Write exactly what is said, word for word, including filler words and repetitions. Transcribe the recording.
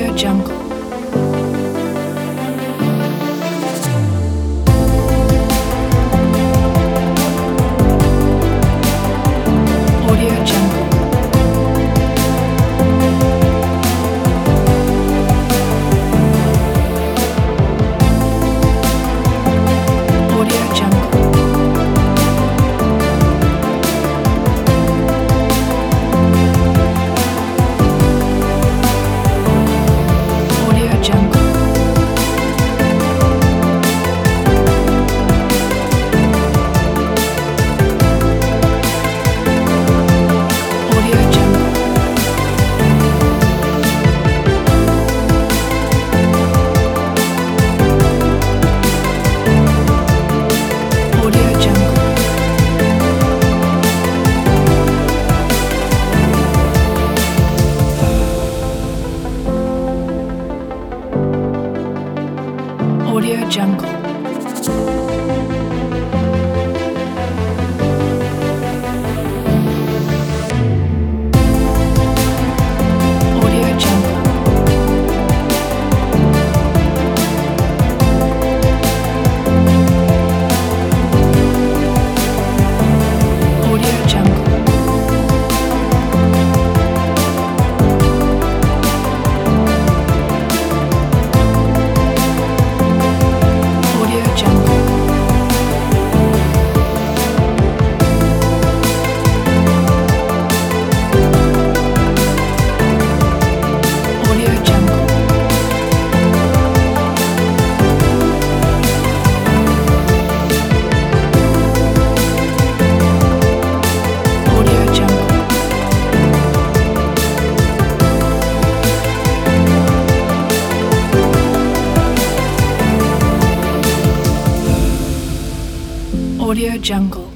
Audio Jungle. Audio Jungle. Audio Jungle. Audio Jungle. Audio Jungle. Audio Jungle. Audio Jungle. Audio Jungle. Audio Jungle. Audio Jungle. Audio Jungle. Audio Jungle. Audio Jungle.